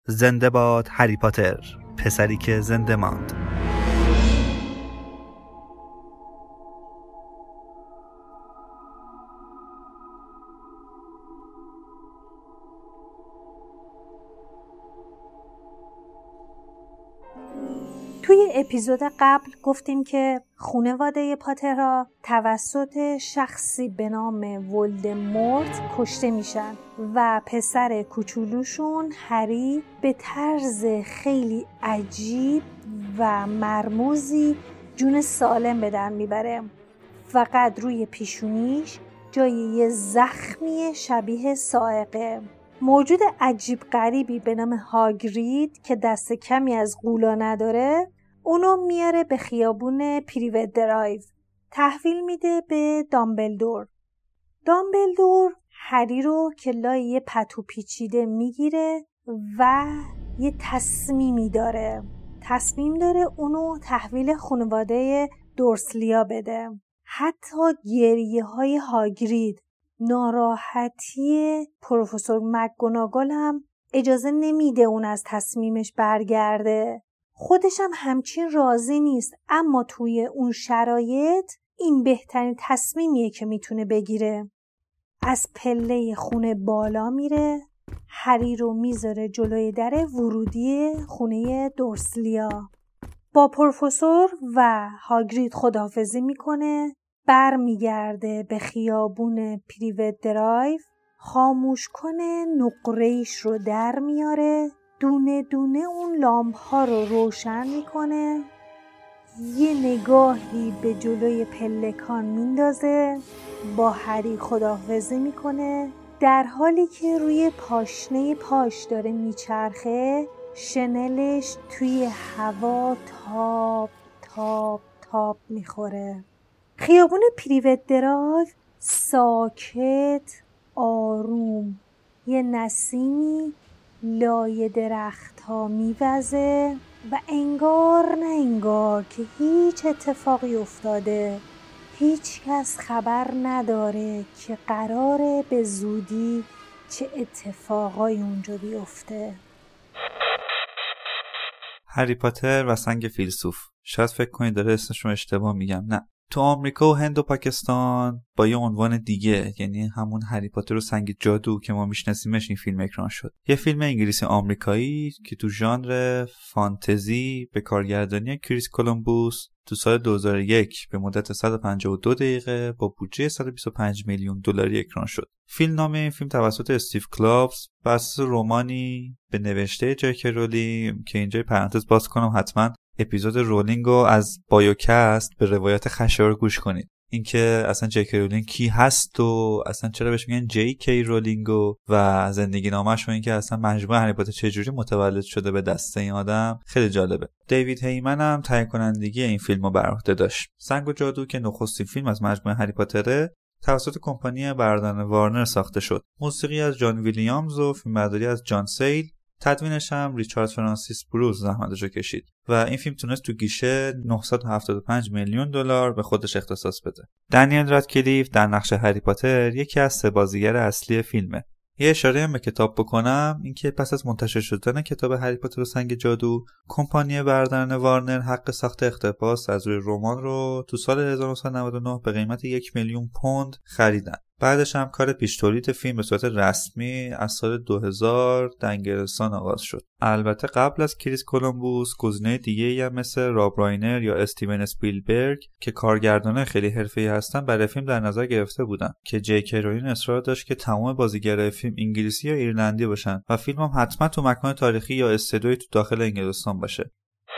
زنده باد هری پاتر، پسری که زنده ماند. توی اپیزود قبل گفتیم که خانواده پاترها توسط شخصی به نام ولدمورت کشته میشن و پسر کوچولوشون هری به طرز خیلی عجیب و مرموزی جون سالم به در میبره. فقط روی پیشونیش جای یه زخمی شبیه صاعقه. موجود عجیب غریبی به نام هاگرید که دست کمی از غولا نداره اونو میاره به خیابون پریوت درایو، تحویل میده به دامبلدور. دامبلدور هری رو که لای یه پتو پیچیده میگیره و یه تصمیم داره اونو تحویل خانواده دورسلیا بده. حتی گریه های هاگرید، ناراحتی پروفسور مکگوناگل هم اجازه نمیده اون از تصمیمش برگرده. خودش هم همچین راضی نیست، اما توی اون شرایط این بهترین تصمیمیه که میتونه بگیره. از پله خونه بالا میره، هری رو میذاره جلوی در ورودی خونه دورسلیا. با پروفسور و هاگرید خداحافظی میکنه، برمیگرده به خیابون پریوت درایو، خاموش کنه، نقره‌ایش رو در میاره، دونه دونه اون لامپ ها رو روشن میکنه، یه نگاهی به جلوی پلکان میندازه، با هری خداحافظی میکنه، در حالی که روی پاشنه پاش داره میچرخه، شنلش توی هوا تاب تاب تاب میخوره. خیابون پریوت درایو ساکت، آروم، یه نسیمی لای درخت ها میوزه و انگار نه انگار که هیچ اتفاقی افتاده. هیچ کس خبر نداره که قراره به زودی چه اتفاقای اونجا بیفته. هری پاتر و سنگ فیلسوف. شاید فکر کنید داره اسمش رو اشتباه میگم. نه، تو آمریکا و هند و پاکستان با یه عنوان دیگه، یعنی همون هری پاتر و سنگ جادو که ما میشناسیمش، این فیلم اکران شد. یه فیلم انگلیسی آمریکایی که تو ژانر فانتزی به کارگردانی کریس کولومبوس تو سال 2001 به مدت 152 دقیقه با بودجه 125 میلیون دلاری اکران شد. فیلم این فیلم توسط استیو کلابز بر اساس رمانی به نوشته جکی رولینگ که اینجا پرانتز باز کنم، حتما اپیزود رولینگو از بایوکست به روایت خشایار گوش کنید. اینکه اصلا جکی رولینگ کی هست و اصلا چرا بهش میگن جی کی رولینگو و زندگی نامش و اینکه اصلا مجموعه هری پاتر چجوری متولد شده به دست این آدم خیلی جالبه. دیوید هیمن هم تهیه کنندگی این فیلمو بر عهده داشت. سنگ و جادو که نخستین فیلم از مجموعه هری پاتره توسط کمپانی برادران وارنر ساخته شد. موسیقی از جان ویلیامز و فیلمبرداری از جان سیل، تدوینش هم ریچارد فرانسیس بروز زحمتشو کشید و این فیلم تونست تو گیشه 975 میلیون دلار به خودش اختصاص بده. دنیل رادکلیف در نقش هری پاتر یکی از 3 بازیگر اصلی فیلمه. یه اشاره هم به کتاب بکنم، اینکه پس از منتشر شدن کتاب هری پاتر و سنگ جادو، کمپانی برادران وارنر حق ساخت اقتباس از روی رمان رو تو سال 1999 به قیمت 1 میلیون پوند خریدن. بعدش هم کار پیش تولید فیلم به صورت رسمی از سال 2000 در انگلستان آغاز شد. البته قبل از کریس کولومبوس گزینه‌های دیگه‌ای هم مثل راب راینر یا استیون اسپیلبرگ که کارگردانان خیلی حرفه‌ای هستن برای فیلم در نظر گرفته بودن که جی کی رولینگ اصرار داشت که تمام بازیگرای فیلم انگلیسی یا ایرلندی باشن و فیلم هم حتما تو مکان تاریخی یا استدیویی تو داخل انگلستان باشه.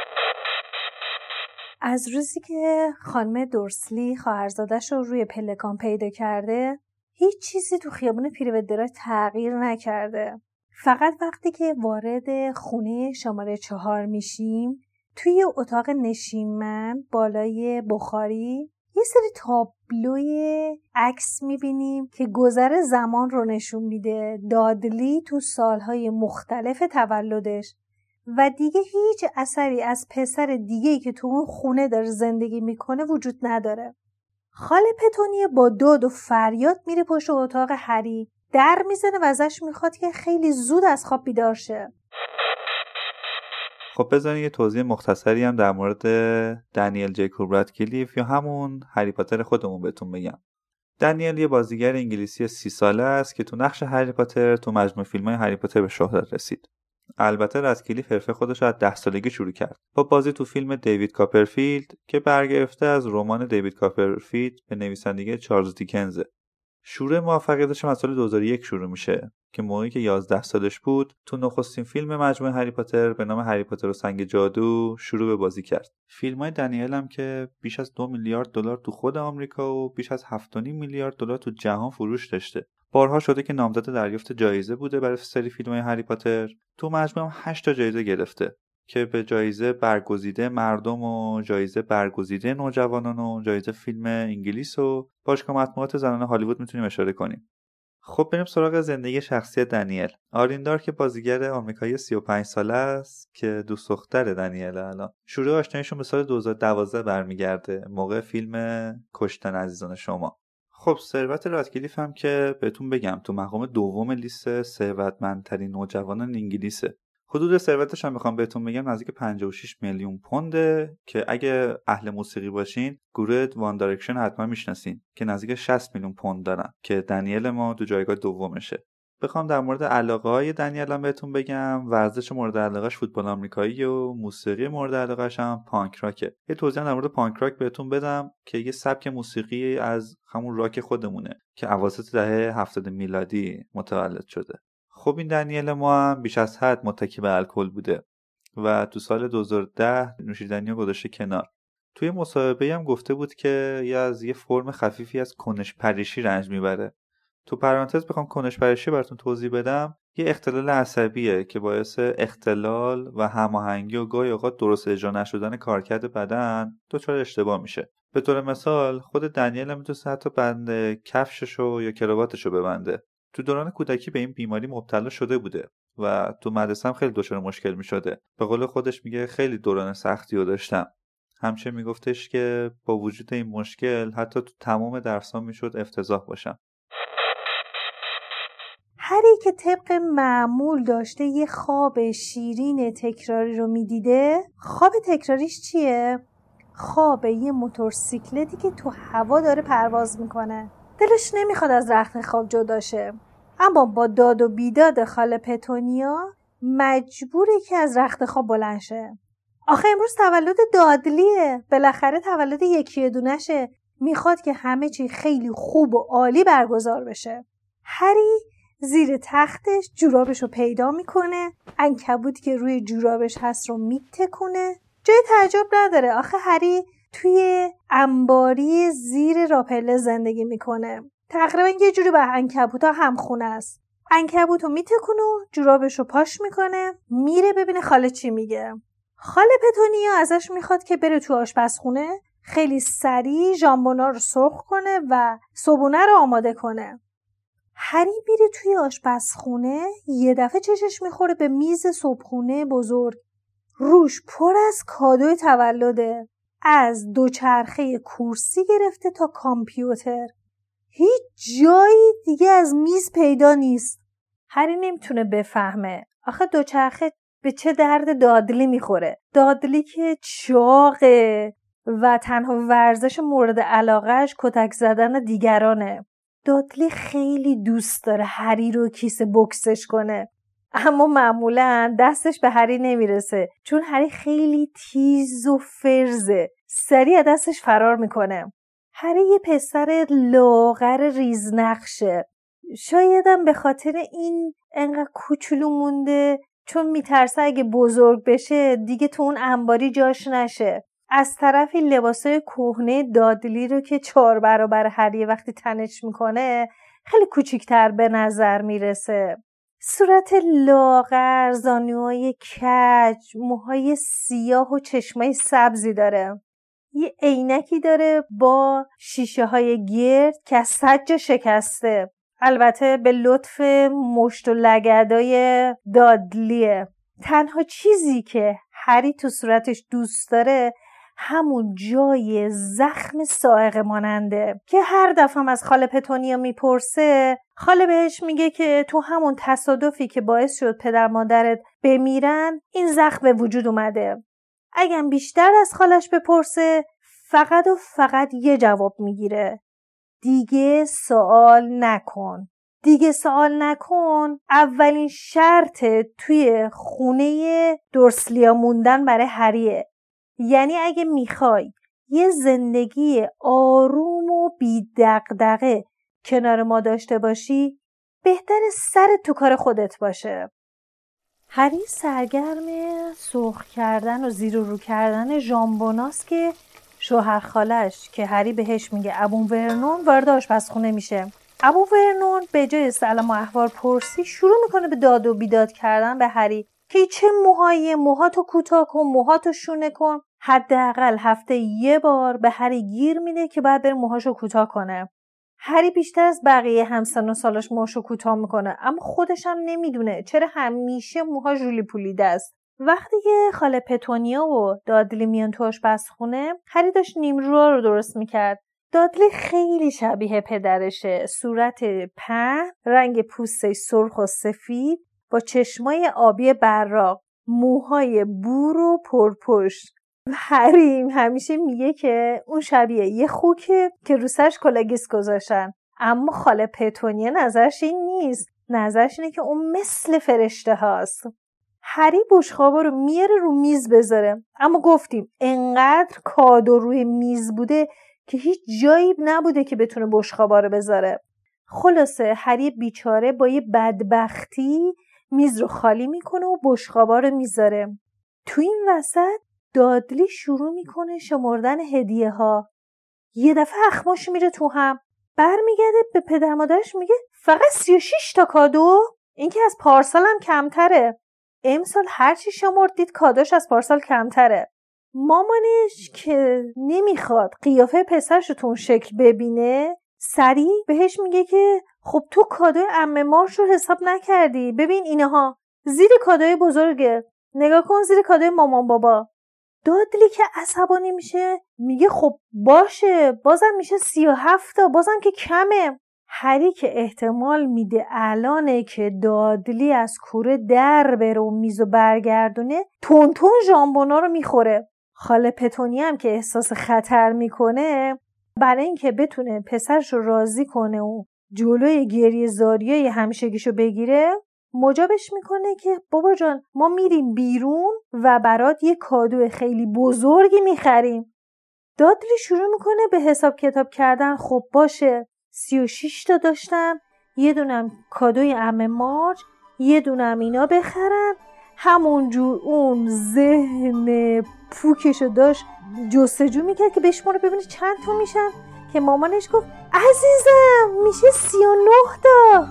از روزی که خانم دورسلی خواهرزادش رو روی پلکان پیدا کرده، هیچ چیزی تو خیابون پریوت درایو تغییر نکرده. فقط وقتی که وارد خونه شماره 4 میشیم، توی اتاق نشیمن بالای بخاری یه سری تابلوی عکس میبینیم که گذر زمان رو نشون میده. دادلی تو سالهای مختلف تولدش و دیگه هیچ اثری از پسر دیگه‌ای که تو اون خونه داره زندگی میکنه وجود نداره. خاله پتونیه با داد و فریاد میره پشت اتاق هری، در میزنه و ازش میخواد که خیلی زود از خواب بیدار شه. خب بذارین یه توضیح مختصری هم در مورد دنیل جیکوب رادکلیف یا همون هری پاتر خودمون بهتون بگم. دنیل یه بازیگر انگلیسی 30 ساله است که تو نقش هری پاتر تو مجموعه فیلم‌های هری پاتر به شهرت رسید. البته رادکلیف حرفه خودش رو از 10 سالگی شروع کرد با بازی تو فیلم دیوید کاپرفیلد که برگرفته از رمان دیوید کاپرفیلد به نویسندگی چارلز دیکنز. شروع موفقیتش از سال 2001 شروع میشه که موقعی که 11 سالش بود تو نخستین فیلم مجموعه هری پاتر به نام هری پاتر و سنگ جادو شروع به بازی کرد. فیلم‌های دنیل هم که بیش از 2 میلیارد دلار تو خود آمریکا و بیش از 7.5 میلیارد دلار تو جهان فروش داشته. بارها شده که نامزد دریافت جایزه بوده برای سری فیلم‌های هری پاتر. تو مجموع 8 تا جایزه گرفته که به جایزه برگزیده مردم و جایزه برگزیده نوجوانان و جایزه فیلم انگلیس و باشگاه مطبوعات زنان هالیوود میتونیم اشاره کنیم. خب بریم سراغ زندگی شخصی دنیل. آریندار که بازیگر آمریکایی 35 ساله است که دوست دختر دنیل الان. شروع آشناییشون به سال 2012 برمیگرده موقع فیلم کشتن عزیزان شما. خب ثروت رادکلیف هم که بهتون بگم تو مقام دوم لیست ثروتمندترین نوجوانان انگلیسه. حدود ثروتش هم بخوام بهتون بگم نزدیک 56 میلیون پونده که اگه اهل موسیقی باشین گروه وان دایرکشن حتما میشناسین که نزدیک 60 میلیون پوند دارن که دنیل ما تو جایگاه دومشه. بخوام در مورد علاقه‌های دنیل هم بهتون بگم ورزش مورد علاقه‌اش فوتبال آمریکایی و موسیقی مورد علاقه‌اش هم پانک راکه. یه توضیح در مورد پانک راک بهتون بدم که یه سبک موسیقی از همون راک خودمونه که اواسط دهه 70 میلادی متولد شده. خب این دنیل ما هم بیش از حد متکی به الکل بوده و تو سال 2010 نوشیدنی رو گذاشته کنار. توی مصاحبه هم گفته بود که از یه فرم خفیفی از کنش پریشی رنج میبره. تو پرانتز بخوام کنش پریشی براتون توضیح بدم، یه اختلال عصبیه که باعث اختلال و هماهنگی و گاهی اوقات درست اجرا نشدن کارکرد بدن دچار اشتباه میشه. به طور مثال خود دنیل هم میتونه حتی بند کفششو یا کراواتشو ببنده. تو دوران کودکی به این بیماری مبتلا شده بوده و تو مدرسه هم خیلی دچار مشکل میشده. به قول خودش میگه خیلی دوران سختی رو داشتم. همچنین میگفتش که با وجود این مشکل حتی تو تمام درسام میشد افتضاح باشم. هری که طبق معمول داشته یه خواب شیرین تکراری رو میدیده. خواب تکراریش چیه؟ خواب یه موتورسیکلتی که تو هوا داره پرواز میکنه. دلش نمیخواد از رخت خواب جدا شه، اما با داد و بیداد خاله پتونیا مجبوره که از رخت خواب بلند شه. آخه امروز تولد دادلیه، بالاخره تولد یکی دونشه، میخواد که همه چی خیلی خوب و عالی برگزار بشه. هری زیر تختش جورابش رو پیدا میکنه، عنکبوتی که روی جورابش هست رو میتکونه. جای تعجب نداره، آخه هری توی انباری زیر راپله زندگی میکنه. تقریبا یه جوری با عنکبوتا همخونه است. عنکبوت رو میتکونه و جورابش رو پاش میکنه، میره ببینه خاله چی میگه. خاله پتونیا ازش میخواد که بره تو آشپزخونه خیلی سریع ژامبونا رو سرخ کنه و صبحونه رو آماده کنه. هری میره توی آشپزخونه، یه دفعه چشش میخوره به میز صبحونه بزرگ. روش پر از کادوی تولده، از دوچرخه کرسی گرفته تا کامپیوتر. هیچ جایی دیگه از میز پیدا نیست. هری نمیتونه بفهمه آخه دوچرخه به چه درد دادلی میخوره. دادلی که چاقه و تنها ورزش مورد علاقهش کتک زدن دیگرانه. دادلی خیلی دوست داره هری رو کیسه بوکسش کنه، اما معمولا دستش به هری نمیرسه چون هری خیلی تیز و فرزه، سریع دستش فرار میکنه. هری یه پسر لاغر ریزنقشه، شایدم به خاطر این انقدر کوچولو مونده چون میترسه اگه بزرگ بشه دیگه تو اون انباری جاش نشه. از طرفی لباسای کهنه دادلی رو که 4 برابر هری وقتی تنش میکنه خیلی کوچیک‌تر به نظر میرسه. صورت لاغر، زانوهای کج، موهای سیاه و چشمای سبزی داره. یه عینکی داره با شیشه های گرد که از سج شکسته. البته به لطف مشت و لگدای دادلیه. تنها چیزی که هری تو صورتش دوست داره همون جای زخم صاعقه ماننده که هر دفعه از خاله پتونیا میپرسه، خاله بهش میگه که تو همون تصادفی که باعث شد پدر مادرت بمیرن این زخم به وجود اومده. اگه بیشتر از خالش بپرسه فقط و فقط یه جواب میگیره: دیگه سوال نکن. دیگه سوال نکن اولین شرط توی خونه دورسلیا موندن برای هریه. یعنی اگه میخوای یه زندگی آروم و بی دغدغه کنار ما داشته باشی، بهتر سرت تو کار خودت باشه. هری سرگرم سرخ کردن و زیر و رو کردن ژامبوناست که شوهر خالش که هری بهش میگه ابو ورنون وارد آشپزخونه میشه. ابو ورنون به جای سلام و احوال پرسی شروع میکنه به داد و بیداد کردن به هری که چه موهایی، موهاتو کوتاه کن، موهاتو شونه کن. حداقل هفته یه بار به هری گیر میده که باید بره موهاشو کوتاه کنه. هری بیشتر از بقیه همسن و سالش موهاشو کوتاه میکنه، اما خودش هم نمیدونه چرا همیشه موها ژولی پولیده است. وقتی که خاله پتونیا و دادلی میان تو آشپزخونه، هری داشت نیمرو رو درست میکرد. دادلی خیلی شبیه پدرشه، صورت پهن، رنگ پوستش سرخ و سفید با چشمای آبی براق، موهای بور و پرپشت. هری همیشه میگه که اون شبیه یه خوکه که رو سرش کلاگیس گذاشتن، اما خاله پتونیا نظرش این نیست. نظرش اینه که اون مثل فرشته هاست. هری بشقابا رو میاره رو میز بذاره، اما گفتیم انقدر کادو روی میز بوده که هیچ جایی نبوده که بتونه بشقابا رو بذاره. خلاصه هری بیچاره با یه بدبختی میز رو خالی میکنه و بشقابا رو میذاره. تو این وسط دادلی شروع میکنه شمردن هدیه ها. یه دفعه اخماش میره تو هم، برمیگرده به پدر مادرش میگه فقط 36 تا کادو؟ این که از پارسال هم کمتره. امسال هر چی شمرد دید کادوش از پارسال کمتره. مامانش که نمیخواد قیافه پسرش رو تو اون شکل ببینه، سریع بهش میگه که خب تو کادوی عمه مارش رو حساب نکردی، ببین اینها زیر کادوی بزرگه، نگاه کن زیر کادوی مامان بابا. دادلی که عصبانی میشه میگه خب باشه، بازم میشه 37 تا، بازم که کمه. هری که احتمال میده الانه که دادلی از کوره در بره و میزو برگردونه، تون ژامبونا رو میخوره. خاله پتونیا هم که احساس خطر میکنه، برای اینکه بتونه پسرش رو راضی کنه و جلوی گریه زاریای همیشگیشو بگیره، مجابش میکنه که بابا جان ما میریم بیرون و برات یه کادو خیلی بزرگی میخریم. دادلی شروع میکنه به حساب کتاب کردن. خب باشه، 36 تا داشتم، یه دونم کادوی عمه مارج، یه دونم اینا بخرم. همونجور اون ذهن پوکشو داشت جستجو میکرد که بشماره ببینه چند تا میشن، که مامانش گفت عزیزم میشه 39 تا.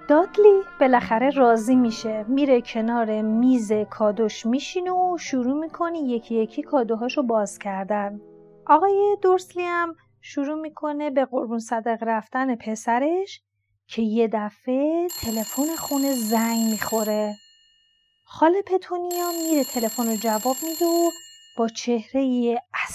دادلی بالاخره راضی میشه، میره کنار میز کادوش میشینه و شروع میکنه یکی یکی کادوهاشو باز کردن. آقای دورسلی هم شروع میکنه به قربون صدق رفتن پسرش که یه دفعه تلفن خونه زنگ میخوره. خاله پتونیا میره تلفن رو جواب میده و با چهره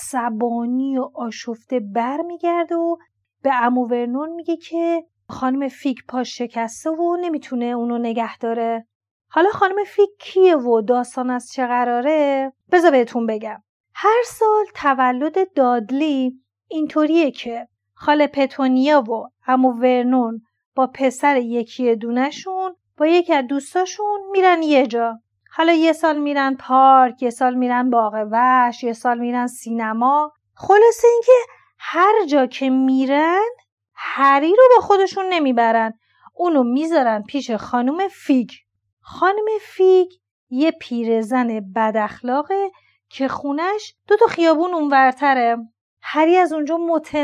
عصبانی و آشفته بر میگرده و به عمو ورنون میگه که خانم فیک پاش شکسته و نمیتونه اونو نگه داره. حالا خانم فیک کیه و داستان از چه قراره؟ بذار بهتون بگم. هر سال تولد دادلی اینطوریه که خاله پتونیا و عمو ورنون با پسر یکی دونشون با یکی از دوستاشون میرن یه جا. حالا یه سال میرن پارک، یه سال میرن باغ وحش، یه سال میرن سینما. خلاصه اینکه هر جا که میرن هری رو با خودشون نمیبرن، اونو میذارن پیش خانم فیگ. خانم فیگ یه پیرزن بد اخلاقه که خونش 2 خیابون اونورتره. هری از اونجا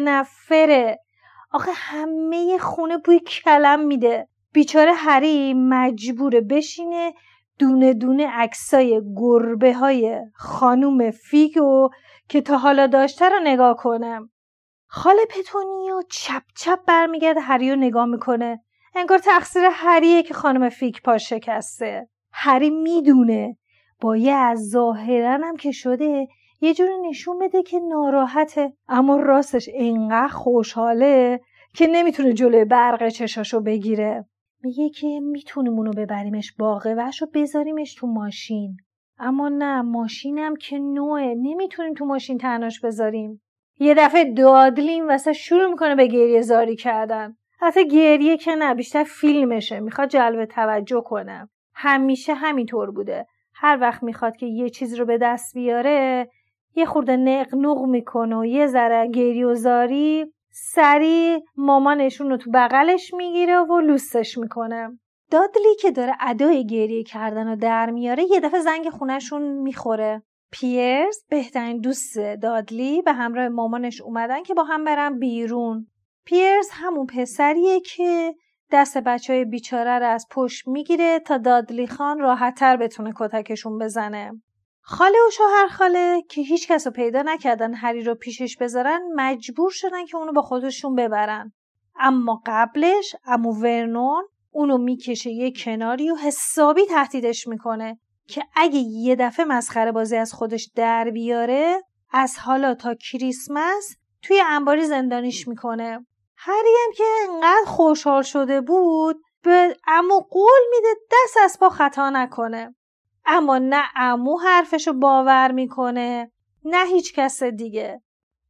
متنفره. آخه همه خونه بوی کلم میده. بیچاره هری مجبوره بشینه دونه دونه عکسای گربه های خانوم فیگو که تا حالا داشته رو نگاه کنم. خاله پتونیا چپ چپ برمیگرده هری رو نگاه میکنه. انگار تقصیر هریه که خانم فیگ پاش شکسته. هری میدونه باید ظاهرا هم که شده یه جوری نشون بده که ناراحته، اما راستش اینقدر خوشحاله که نمیتونه جلوی برق چشاشو بگیره. میگه که میتونیم اونو ببریمش باغ وحش و بذاریمش تو ماشین، اما نه، ماشینم که نوعه، نمیتونیم تو ماشین تنهاش بذاریم. یه دفعه دادلی واسه شروع میکنه به گریه زاری کردن. حتی گریه که نه، بیشتر فیلمشه، میخواد جلب توجه کنه. همیشه همینطور بوده. هر وقت میخواد که یه چیز رو به دست بیاره یه خورده نقنق میکنه و یه ذره گریه و زاری سریع مامانشون رو تو بغلش میگیره و لوسش میکنه. دادلی که داره ادای گریه کردن رو در میاره یه دفعه زنگ خونهشون میخوره. پیرز بهترین دوست دادلی به همراه مامانش اومدن که با هم برن بیرون. پیرز همون پسریه که دست بچهای بیچاره رو از پشت میگیره تا دادلی خان راحت‌تر بتونه کتکشون بزنه. خاله و شوهر خاله که هیچ کس رو پیدا نکردن هری رو پیشش بذارن مجبور شدن که اونو با خودشون ببرن. اما قبلش عمو ورنون اونو میکشه یه کناری و حسابی تهدیدش میکنه که اگه یه دفعه مسخره بازی از خودش در بیاره از حالا تا کریسمس توی انباری زندانیش میکنه. هری هم که انقدر خوشحال شده بود به عمو قول میده دست از پا خطا نکنه. اما نه عمو حرفشو باور میکنه نه هیچ کس دیگه.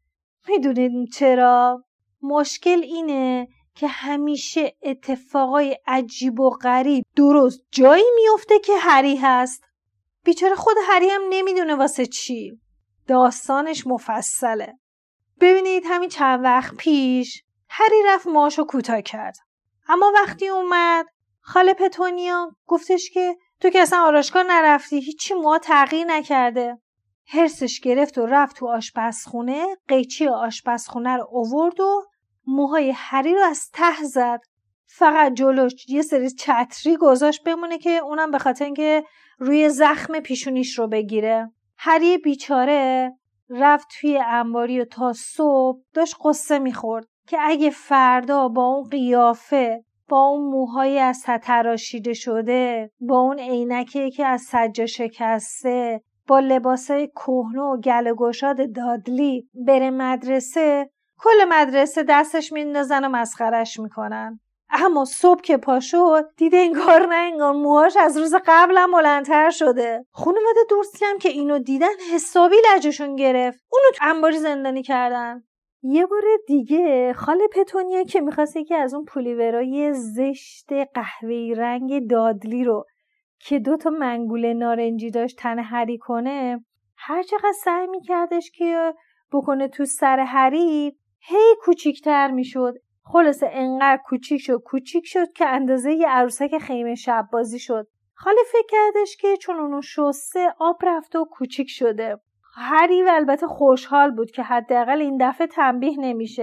میدونید چرا؟ مشکل اینه که همیشه اتفاقای عجیب و غریب درست جایی میفته که هری هست. بیچاره خود هری هم نمیدونه واسه چی. داستانش مفصله. ببینید همین چند وقت پیش هری رفت موهاشو کوتاه کرد، اما وقتی اومد خاله پتونیا گفتش که تو که اصلا آرایشگاه نرفتی، هیچی موها تغییر نکرده. هرسش گرفت و رفت تو آشپزخونه، قیچی آشپزخونه رو آورد و موهای هری رو از ته زد. فقط جلوش یه سری چتری گذاشت بمونه که اونم به خاطر اینکه روی زخم پیشونیش رو بگیره. هری بیچاره رفت توی انباری و تا صبح داشت قصه میخورد که اگه فردا با اون قیافه، با اون موهای از ته تراشیده شده، با اون عینکی که از سجا شکسته، با لباسای کهنه و گل گشاد دادلی بره مدرسه، کل مدرسه دستش میندازن و مسخرش میکنن. اما صبح که پا شد دیده انگار نه انگار موهاش از روز قبل هم بلندتر شده. خانواده دورسلی هم که اینو دیدن حسابی لجشون گرفت، اونو تو انباری زندانی کردن. یه بار دیگه خاله پتونیا که میخواست یکی از اون پولیورای زشت قهوه‌ای رنگ دادلی رو که 2 منگول نارنجی داشت تنه هری کنه، هر چقدر سعی میکردش که بکنه تو سر هری هی کوچیکتر میشد. خلاصه انقدر کوچیک شد که اندازه یه عروسک خیمه شب بازی شد. خاله فکر کردش که چون اونو شسته آب رفته و کوچیک شده. هری البته خوشحال بود که حداقل این دفعه تنبیه نمیشه.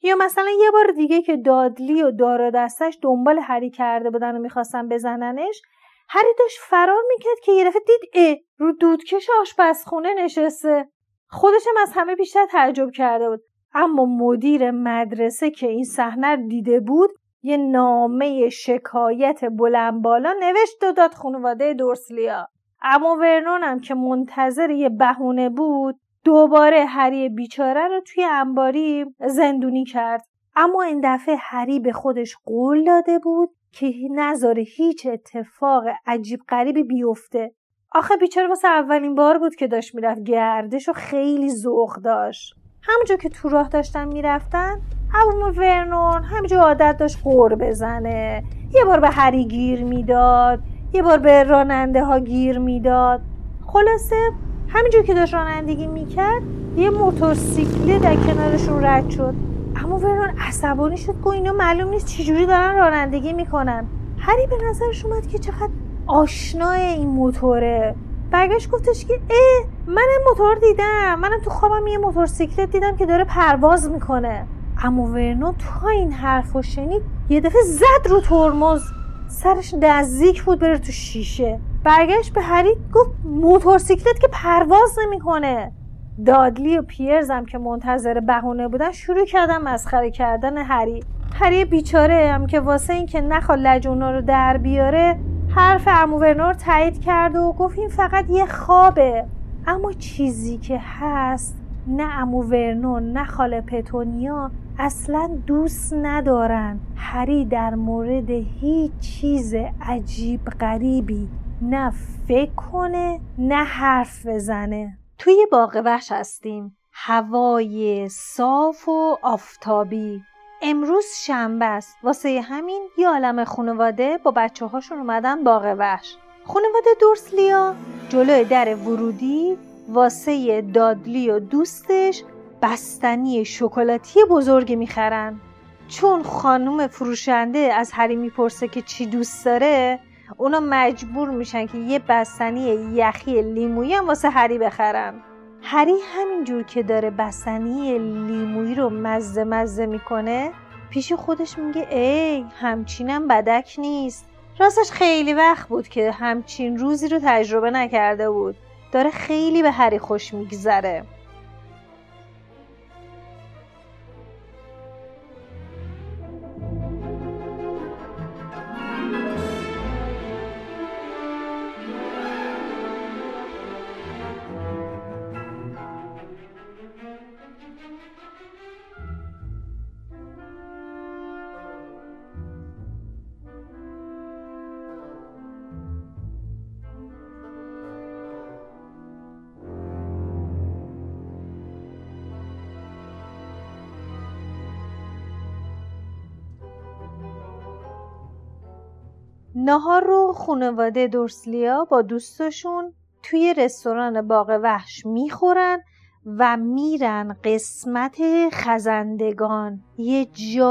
یا مثلا یه بار دیگه که دادلی و دار دستش دنبال هری کرده بودن و میخواستن بزننش، هری داشت فرار میکرد که یه دفعه دید رو دودکش آشپزخونه نشسته. خودش هم از همه بیشتر تعجب کرده بود. اما مدیر مدرسه که این صحنه رو دیده بود، یه نامه شکایت بلند بالا نوشت و داد خانواده دورسلیا. اما ورنون هم که منتظر یه بهونه بود، دوباره هری بیچاره رو توی انباری زندونی کرد. اما این دفعه هری به خودش قول داده بود که نذاره هیچ اتفاق عجیب غریبی بیفته. آخه بیچاره واسه اولین بار بود که داشت میرفت گردش و خیلی ذوق داشت. همونجا که تو راه داشتن میرفتن، اما ورنون همینجا عادت داشت غر بزنه. یه بار به هری گیر میداد، یه بار به راننده ها گیر میداد. خلاصه همینجور که داشت رانندگی میکرد، یه موتورسیکلت در کنارشون رد شد. اما ورنون عصبانی شد که اینا معلوم نیست چجوری دارن رانندگی میکنن. هری به نظرش اومد که چقدر آشنای این موتوره. برگشت گفتش که منم موتور دیدم، منم تو خوابم یه موتورسیکلت دیدم که داره پرواز میکنه. اما ورنون تا این حرفو شنید یه دفعه زد رو ترمز. سرش نزدیک بود بره تو شیشه. برگشت به هری گفت موتورسیکلت که پرواز نمیکنه. دادلی و پیرز هم که منتظر بهونه بودن شروع کردن مسخره کردن هری بیچاره هم که واسه این که نخواد لجونا رو در بیاره حرف عمو ورنون رو تایید کرد و گفت این فقط یه خوابه. اما چیزی که هست، نه عمو ورنون نه خاله پتونیا اصلا دوست ندارن هری در مورد هیچ چیز عجیب غریبی نه فکر کنه نه حرف بزنه. توی باغ وحش هستیم. هوای صاف و آفتابی. امروز شنبه است. واسه همین یه عالم خانواده با بچه هاشون اومدن باغ وحش. خانواده دورسلیا جلوی در ورودی واسه دادلی و دوستش بستنی شکلاتی بزرگی میخرن. چون خانم فروشنده از هری میپرسه که چی دوست داره، اونا مجبور میشن که یه بستنی یخی لیمویی هم واسه هری بخرن. هری همینجور که داره بستنی لیمویی رو مزه میکنه، پیش خودش میگه همچینم بدک نیست. راستش خیلی وقت بود که همچین روزی رو تجربه نکرده بود. داره خیلی به هری خوش میگذره. نهار رو خانواده دورسلیا با دوستاشون توی رستوران باغ وحش میخورن و میرن قسمت خزندگان، یه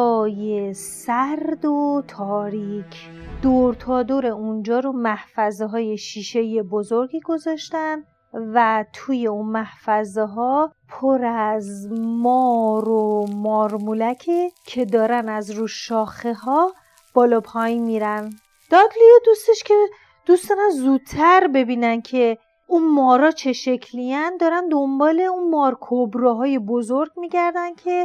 جای سرد و تاریک. دور تا دور اونجا رو محفظه های شیشه بزرگی گذاشتن و توی اون محفظه ها پر از مار و مارمولکه که دارن از رو شاخه ها بالا پایین میرن. دادلی و دوستش که دوست دارن زودتر ببینن که اون مارا چه شکلیان، دارن دنبال اون مار کبراهای بزرگ میگردن که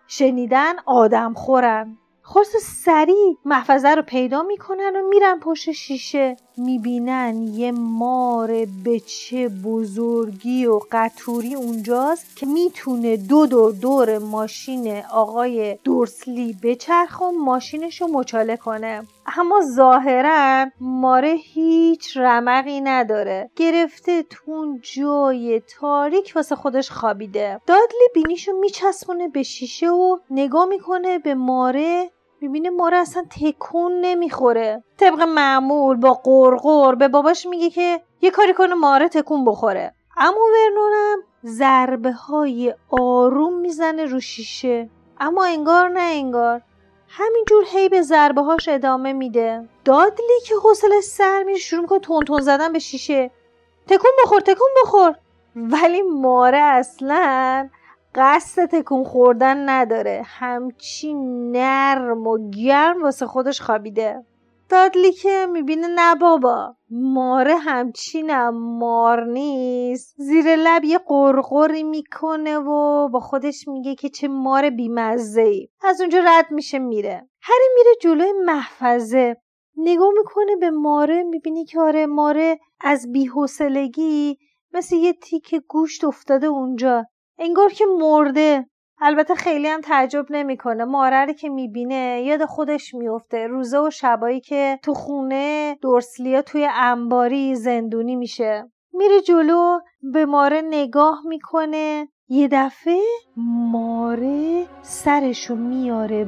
شنیدن آدم خورن. خلاص سریع محفظه رو پیدا میکنن و میرن پشت شیشه، میبینن یه مار به چه بزرگی و قطوری اونجاست که میتونه دور ماشین آقای دورسلی بچرخه و ماشینشو مچاله کنه. اما ظاهرا ماره هیچ رمقی نداره، گرفته تو اون جای تاریک واسه خودش خوابیده. دادلی بینیشو میچسبونه به شیشه و نگاه میکنه به ماره، میبینه ماره اصلا تکون نمیخوره. طبق معمول با قرقر به باباش میگه که یه کاری کنه ماره تکون بخوره. اما ورنونم ضربه های آروم میزنه رو شیشه، اما انگار نه انگار همینجور هی به ضربه هاش ادامه میده. دادلی که حوصله‌اش سر میره شروع میکنه تون زدن به شیشه، تکون بخور. ولی ماره اصلا قصد تکون خوردن نداره، همچی نرم و گرم واسه خودش خوابیده. دادلی که میبینه نه بابا، ماره همچینم مار نیست، زیر لب یه قرقری میکنه و با خودش میگه که چه مار بیمزه‌ای. از اونجا رد میشه میره. هری میره جلوی محفظه، نگاه میکنه به ماره، میبینه که آره ماره از بی‌حوصلگی مثل یه تیکه گوشت افتاده اونجا، انگار که مرده. البته خیلی هم تعجب نمیکنه. ماره رو که میبینه یاد خودش میفته روزه و شبایی که تو خونه دورسلیا توی انباری زندونی میشه. میره جلو به ماره نگاه میکنه. یه دفعه ماره سرشو میاره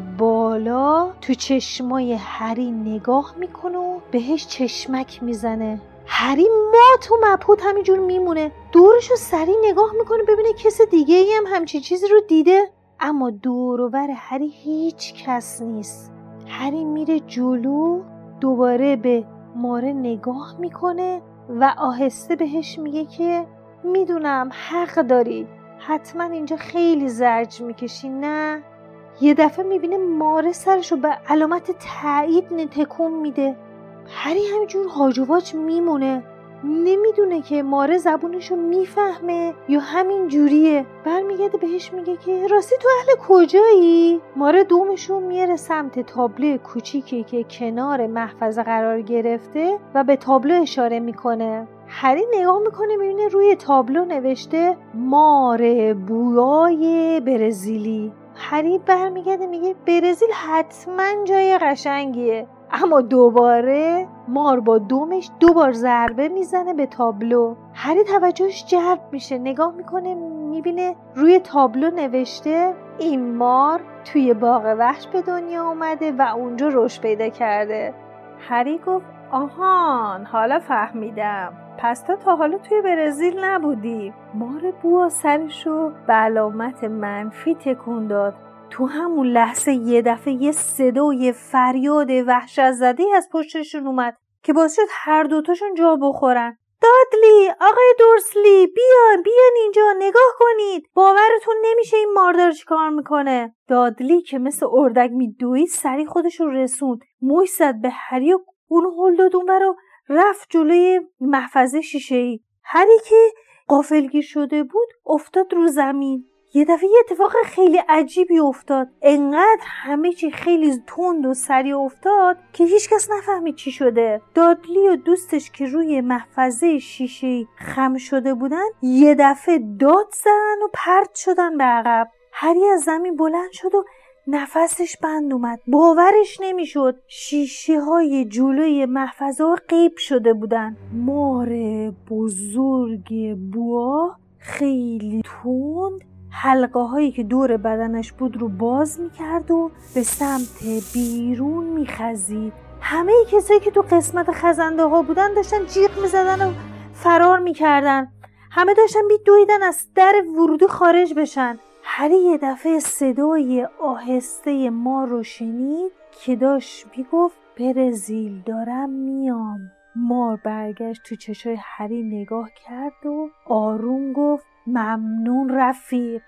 بالا، تو چشمای هری نگاه میکنه و بهش چشمک میزنه. هری مات و مبهوت همینجور میمونه، دورشو سری نگاه میکنه ببینه کس دیگه ای هم همچین چیزی رو دیده، اما دور و بر هری هیچ کس نیست. هری میره جلو، دوباره به ماره نگاه میکنه و آهسته بهش میگه که میدونم حق داری، حتما اینجا خیلی زجر میکشی نه؟ یه دفعه میبینه ماره سرشو به علامت تایید تکون میده. هری همینجور هاج و واج میمونه، نمیدونه که ماره زبونشو میفهمه یا همین جوریه. برمیگرده بهش میگه که راستی تو اهل کجایی؟ ماره دومشو میاره سمت تابلو کوچیکی که کنار محفظه قرار گرفته و به تابلو اشاره میکنه. هری نگاه میکنه میبینه روی تابلو نوشته مار بویای برزیلی. هری برمیگرده میگه برزیل حتما جای قشنگیه، اما دوباره مار با دومش 2 بار ضربه میزنه به تابلو. هری توجهش جلب میشه، نگاه میکنه میبینه روی تابلو نوشته این مار توی باغ وحش به دنیا اومده و اونجا رشد پیدا کرده. هری گفت آهان حالا فهمیدم، پس تا حالا توی برزیل نبودی. مار بوا سرشو به علامت منفی تکون داد. تو همون لحظه یه دفعه یه صدا و یه فریاد وحشت زده‌ای از پشتشون اومد که باعث شد هر دوتاشون جا بخورن. دادلی، آقای دورسلی، بیان اینجا نگاه کنید، باورتون نمیشه این ماردار چی کار میکنه. دادلی که مثل اردک میدوید سری خودش رو رسوند، موش زد به هری و اون هل داد اون رو رفت جلوی محفظه شیشه‌ای. هری که غافلگیر شده بود افتاد رو زمین. یه دفعه یه اتفاق خیلی عجیبی افتاد، انقدر همه چی خیلی تند و سریع افتاد که هیچ کس نفهمید چی شده. دادلی و دوستش که روی محفظه شیشه‌ای خم شده بودن یه دفعه داد زدن و پرت شدن به عقب. هری از زمین بلند شد و نفسش بند اومد، باورش نمیشد. شیشه های جلوی محفظه ها غیب شده بودن. مار بزرگ بوا خیلی تند حلقه هایی که دور بدنش بود رو باز میکرد و به سمت بیرون میخزید. همه کسایی که تو قسمت خزنده ها بودن داشتن جیغ میزدن و فرار میکردن. همه داشتن دویدن از در ورودی خارج بشن. هری یه دفعه صدای آهسته ما رو شنید که داشت میگفت برزیل دارم میام. مار برگشت تو چشای هری نگاه کرد و آروم گفت ممنون رفیق.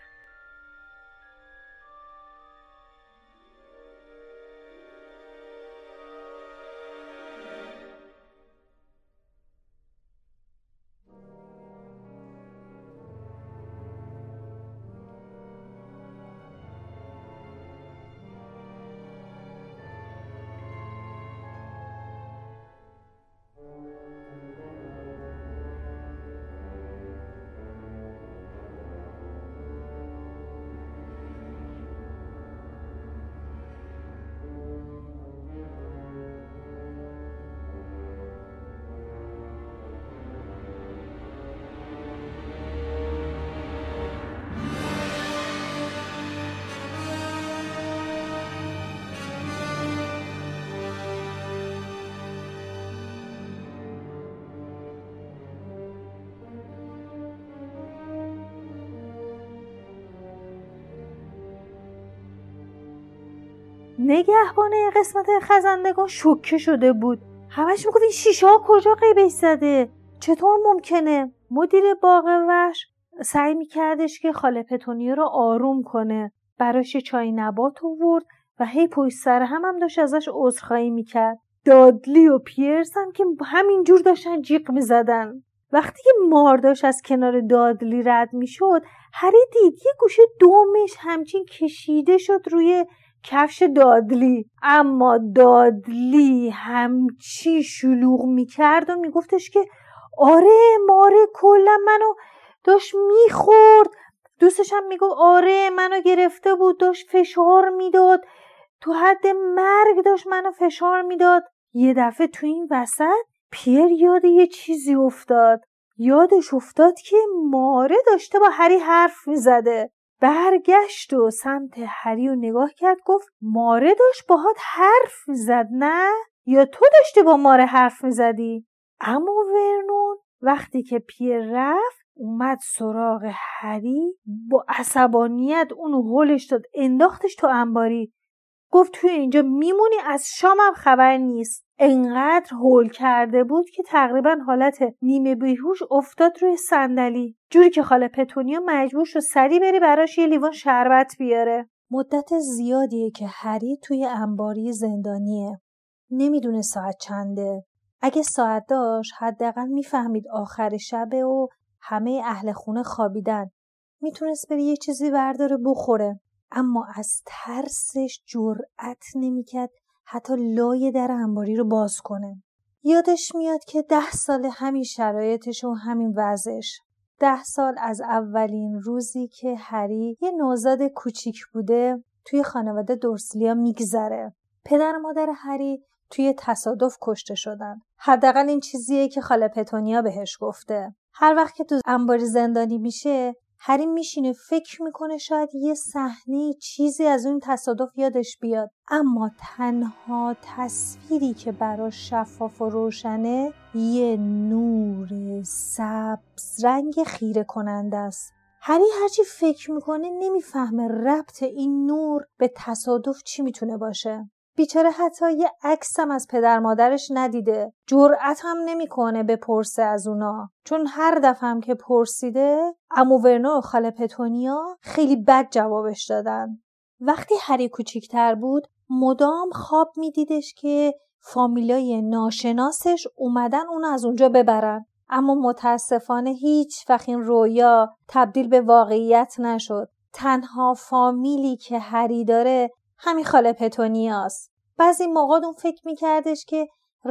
نگهبان قسمت خزندگان شوکه شده بود. همش میگفت این شیشه ها کجا غیبش زده؟ چطور ممکنه؟ مدیر باغ وحش سعی میکردش که خاله پتونیا رو آروم کنه. براش چای نبات آورد و هی پشت سر هم داشت ازش عذرخواهی میکرد. دادلی و پیرس هم که همینجور داشتن جیغ میزدن. وقتی که مار داشت از کنار دادلی رد میشد، هری دید یه گوشه دومش همچین کشیده شد روی کفش دادلی. اما دادلی همچی شلوغ میکرد و میگفتش که آره ماره کلا منو داشت میخورد. دوستش هم میگفت آره منو گرفته بود، داشت فشار میداد، تو حد مرگ داشت منو فشار میداد. یه دفعه تو این وسط پیر یاد یه چیزی افتاد. یادش افتاد که ماره داشته با هری حرف میزده. برگشت و سمت هری رو نگاه کرد، گفت ماره داشت باهات حرف میزد نه؟ یا تو داشتی با ماره حرف میزدی؟ اما ورنون وقتی که پیر رفت اومد سراغ هری، با عصبانیت اونو هلش داد، انداختش تو انباری. گفت توی اینجا میمونی، از شامم خبر نیست. انقدر هول کرده بود که تقریبا حالت نیمه بیهوش افتاد روی صندلی، جوری که خاله پتونیا مجبور شد سری بری براش یه لیوان شربت بیاره. مدت زیادیه که هری توی انباری زندانیه. نمیدونه ساعت چنده. اگه ساعت داشت حداقل میفهمید آخر شبه و همه اهل خونه خوابیدن. میتونست بری یه چیزی برداره بخوره. اما از ترسش جرأت نمیکرد حتی لای در انباری رو باز کنه. یادش میاد که 10 سال همین شرایطش و همین وضعش. 10 سال از اولین روزی که هری یه نوزاد کوچیک بوده توی خانواده دورسلیا میگذره. پدر و مادر هری توی تصادف کشته شدن. حداقل این چیزیه که خاله پتونیا بهش گفته. هر وقت که تو انباری زندانی میشه، هری میشینه فکر میکنه شاید یه صحنه چیزی از اون تصادف یادش بیاد. اما تنها تصویری که براش شفاف و روشنه یه نور سبز رنگ خیره کننده است. هری هرچی فکر میکنه نمیفهمه ربط این نور به تصادف چی میتونه باشه. بیچاره حتی یه عکس هم از پدر مادرش ندیده. جرأت هم نمیکنه بپرسه از اونا، چون هر دفعه هم که پرسیده عمو ورنون و خاله پتونیا خیلی بد جوابش دادن. وقتی هری کوچیک‌تر بود مدام خواب میدیدش که فامیلای ناشناسش اومدن اونو از اونجا ببرن. اما متاسفانه هیچ وقت این رویا تبدیل به واقعیت نشد. تنها فامیلی که هری داره همین خاله پتونیاست. بعضی موقع اون فکر میکردش که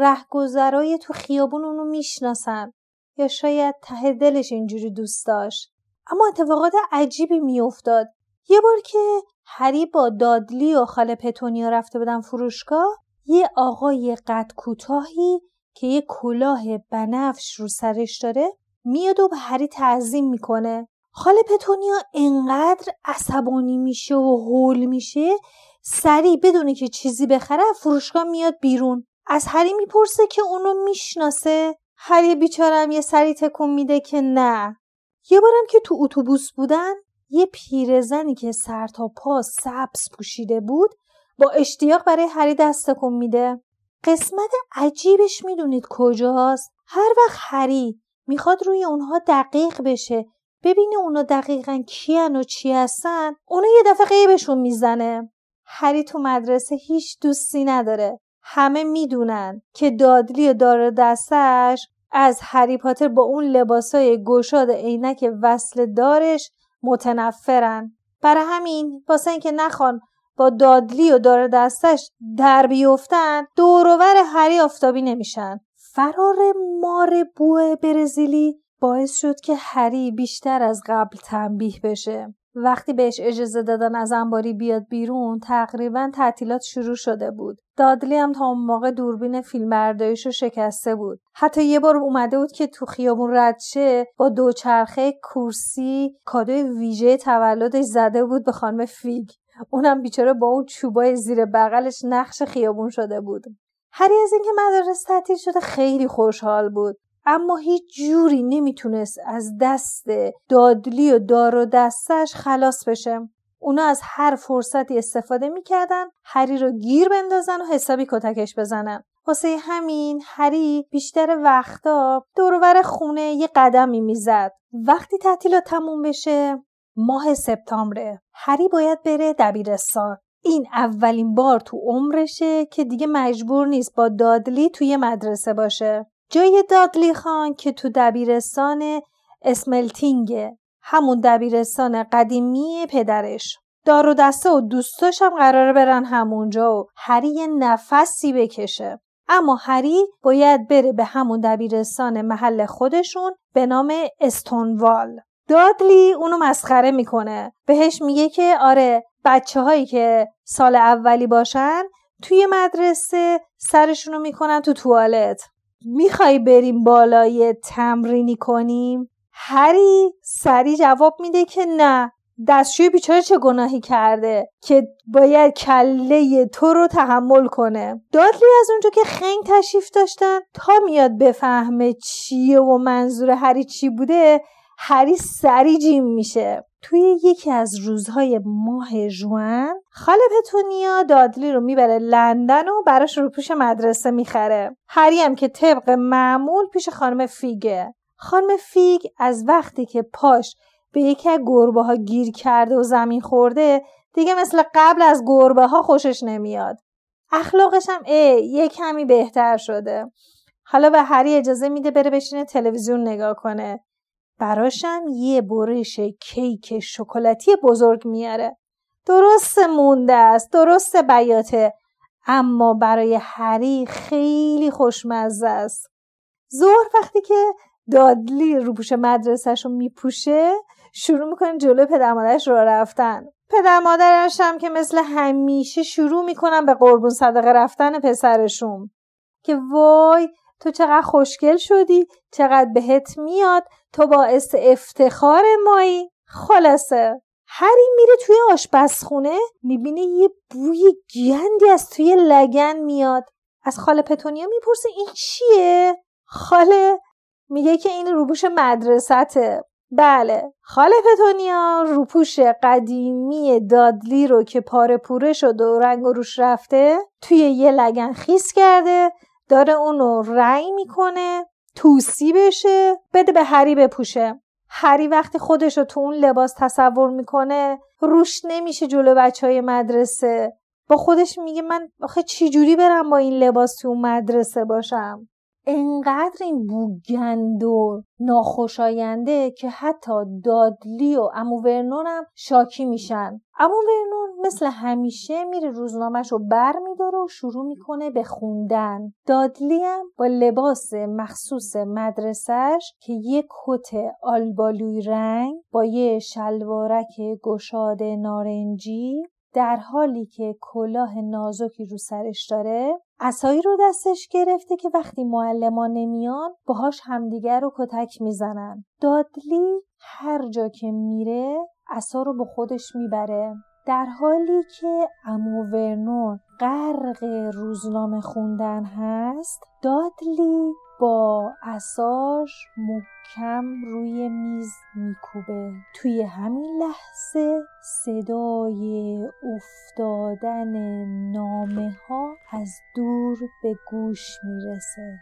رهگذرای تو خیابون اونو میشناسن، یا شاید ته دلش اینجوری دوست داشت. اما اتفاقات عجیبی میافتاد. یه بار که هری با دادلی و خاله پتونیا رفته بودن فروشگاه، یه آقای قد کوتاهی که یه کلاه بنفش رو سرش داره میاد و به هری تعظیم میکنه. خاله پتونیا انقدر عصبانی میشه و هول میشه، سریع بدونه که چیزی بخره فروشگاه میاد بیرون. از هری میپرسه که اونو میشناسه. هری بیچارم یه سری تکون میده که نه. یه بارم که تو اتوبوس بودن، یه پیرزنی که سر تا پا سبز پوشیده بود با اشتیاق برای هری دست تکون میده. قسمت عجیبش میدونید کجاست؟ هر وقت هری میخواد روی اونها دقیق بشه، ببینه اونا دقیقاً کیان و چی هستن، اونا یه دفعه غیبشون میزنه. هری تو مدرسه هیچ دوستی نداره. همه میدونن که دادلی و دار دستش از هری پاتر با اون لباسای گشاد عینک وصل دارش متنفرن. برای همین واسه اینکه نخوان با دادلی و دار دستش در بیفتن، دور و بر هری آفتابی نمیشن. فرار مار بوه برزیلی باعث شد که هری بیشتر از قبل تنبیه بشه. وقتی بهش اجازه دادن از انباری بیاد بیرون، تقریبا تعطیلات شروع شده بود. دادلی هم تا اون موقع دوربین فیلمبرداریشو شکسته بود. حتی یه بار اومده بود که تو خیابون رد شه، با دوچرخه کورسی کادوی ویژه تولدش زده بود به خانم فیگ. اونم بیچاره با اون چوبای زیر بغلش نقش خیابون شده بود. هری از اینکه مدارس تعطیل شده خیلی خوشحال بود. اما هیچ جوری نمیتونست از دست دادلی و دار و دستش خلاص بشه. اونا از هر فرصتی استفاده میکردن هری رو گیر بندازن و حسابی کتکش بزنن. واسه همین هری بیشتر وقتا دور و بر خونه یه قدمی میزد. وقتی تعطیلات تموم بشه، ماه سپتامبره، هری باید بره دبیرستان. این اولین بار تو عمرشه که دیگه مجبور نیست با دادلی توی مدرسه باشه. جای دادلی خان که تو دبیرستان اسملتینگه، همون دبیرستان قدیمی پدرش. دار و دسته و دوستاش هم قراره برن همونجا و هری یه نفسی بکشه. اما هری باید بره به همون دبیرستان محل خودشون به نام استونوال. دادلی اونو مسخره میکنه. بهش میگه که آره، بچه‌هایی که سال اولی باشن توی مدرسه سرشونو میکنن تو توالت. میخوای بریم بالای تمرینی کنیم؟ هری سری جواب میده که نه، دستشوی بیچاره چه گناهی کرده که باید کله تو رو تحمل کنه. دادلی از اونجا که خنگ تشریف داشتن تا میاد بفهمه چیه و منظور هری چی بوده، هری سری جیم میشه. توی یکی از روزهای ماه ژوئن خاله پتونیا دادلی رو میبره لندن و براش روپوش مدرسه میخره. هری هم که طبق معمول پیش خانم فیگه. خانم فیگ از وقتی که پاش به یکی از گربه ها گیر کرده و زمین خورده دیگه مثل قبل از گربه ها خوشش نمیاد. اخلاقش هم یه کمی بهتر شده. حالا به هری اجازه میده بره بشینه تلویزیون نگاه کنه. براشم یه برش کیک شکلاتی بزرگ میاره. درست مونده است، درست بیاته، اما برای هری خیلی خوشمزه است. ظهر وقتی که دادلی روپوش مدرسه‌شو میپوشه، شروع میکنه جلوی پدر مادرش راه رفتن. پدر مادرش هم که مثل همیشه شروع میکنن به قربون صدقه رفتن پسرشون که وای تو چقدر خوشگل شدی، چقدر بهت میاد، تو باعث افتخار مایی. خلاصه هری میره توی آشپزخونه، میبینه یه بوی گندی از توی لگن میاد. از خاله پتونیا میپرسه این چیه؟ خاله میگه که این روپوش مدرسته. بله، خاله پتونیا روپوش قدیمی دادلی رو که پاره پوره شد و رنگ و روش رفته توی یه لگن خیس کرده، داره اونو رنگ میکنه توسی بشه بده به هری بپوشه. هری وقتی خودش رو تو اون لباس تصور میکنه روش نمیشه جلو بچهای مدرسه. با خودش میگه من آخه چی جوری برم با این لباس تو مدرسه باشم؟ انقدر این بو گند و ناخوشاینده که حتی دادلی و عمو ورنون هم شاکی میشن. عمو ورنون مثل همیشه میره روزنامه‌ش رو بر میداره و شروع میکنه به خوندن. دادلی هم با لباس مخصوص مدرسهش که یه کت آلبالوی رنگ با یه شلوارک گشاد نارنجی، در حالی که کلاه نازکی رو سرش داره، عصایی رو دستش گرفته که وقتی معلمان نمیان باهاش همدیگر رو کتک میزنن. دادلی هر جا که میره عصا رو با خودش میبره، در حالی که عمو ورنون غرق روزنامه خوندن هست. دادلی با عصاش محکم روی میز میکوبه. توی همین لحظه صدای افتادن نامه ها از دور به گوش میرسه.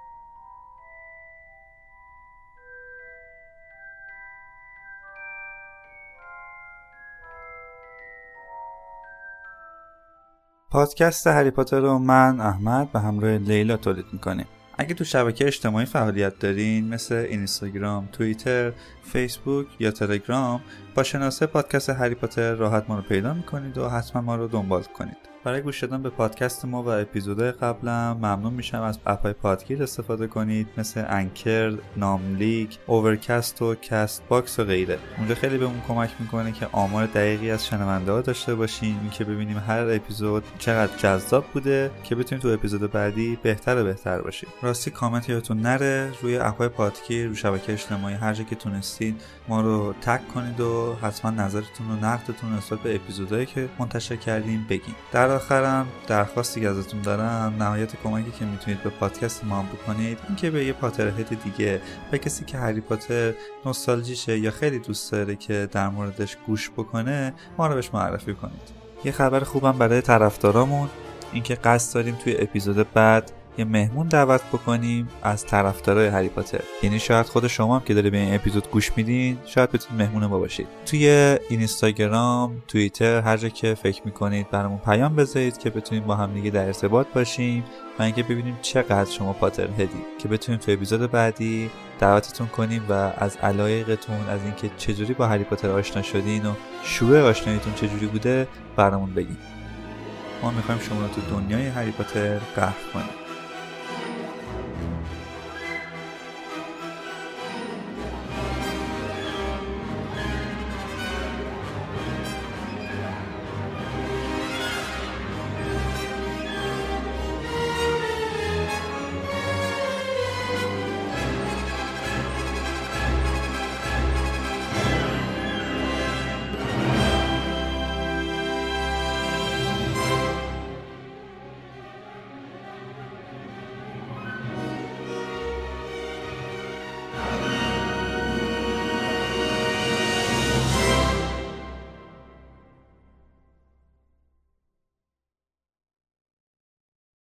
پادکست هری پاتر رو من احمد به همراه لیلا تولید میکنیم. اگه تو شبکه اجتماعی فعالیت دارین مثل اینستاگرام، توییتر، فیسبوک یا تلگرام، با شناسه پادکست هری پاتر راحت ما رو پیدا میکنید و حتما ما رو دنبال کنید. برای گوش دادن به پادکست ما و اپیزودهای قبلم ممنون میشم از اپ‌های پادگیر استفاده کنید مثل انکر، ناملیک، اوورکست و کست باکس و غیره. اونجا خیلی بهمون کمک میکنه که آمار دقیقی از شنونده‌ها داشته باشیم، این که ببینیم هر اپیزود چقدر جذاب بوده که بتونیم تو اپیزود بعدی بهتر و بهتر باشیم. راستی کامنت یادتون نره، روی اپ‌های پادگیر، روی شبکه اجتماعی هر جا که تونستید ما رو تگ کنید و حتما نظرتون و نقدتون نسبت به اپیزودهایی که منتشر کردیم بگین. در آخرم درخواستی که ازتون دارم، نهایت کمکی که میتونید به پادکست ما بکنید این که به یه پاترهد دیگه، به کسی که هری پاتر نوستالژیشه یا خیلی دوست داره که در موردش گوش بکنه، ما رو بهش معرفی کنید. یه خبر خوبم برای طرفدارامون، این که قصد داریم توی اپیزود بعد یه مهمون دعوت بکنیم از طرفدارای هری پاتر. یعنی شاید خود شما هم که داره به این اپیزود گوش میدین شاید بتونید مهمون ما باشید. توی اینستاگرام، توییتر، هر جا که فکر میکنید برامون پیام بذارید که بتونیم با هم دیگه در ارتباط باشیم و اینکه ببینیم چقدر شما پاتر هدی که بتونیم تو اپیزود بعدی دعوتتون کنیم و از علایقتون، از اینکه چجوری با هری پاتر آشنا شدین و شروع آشناییتون چجوری بوده برامون بگین. ما میخوایم شما رو تو دنیای هری پاتر غرق کنیم.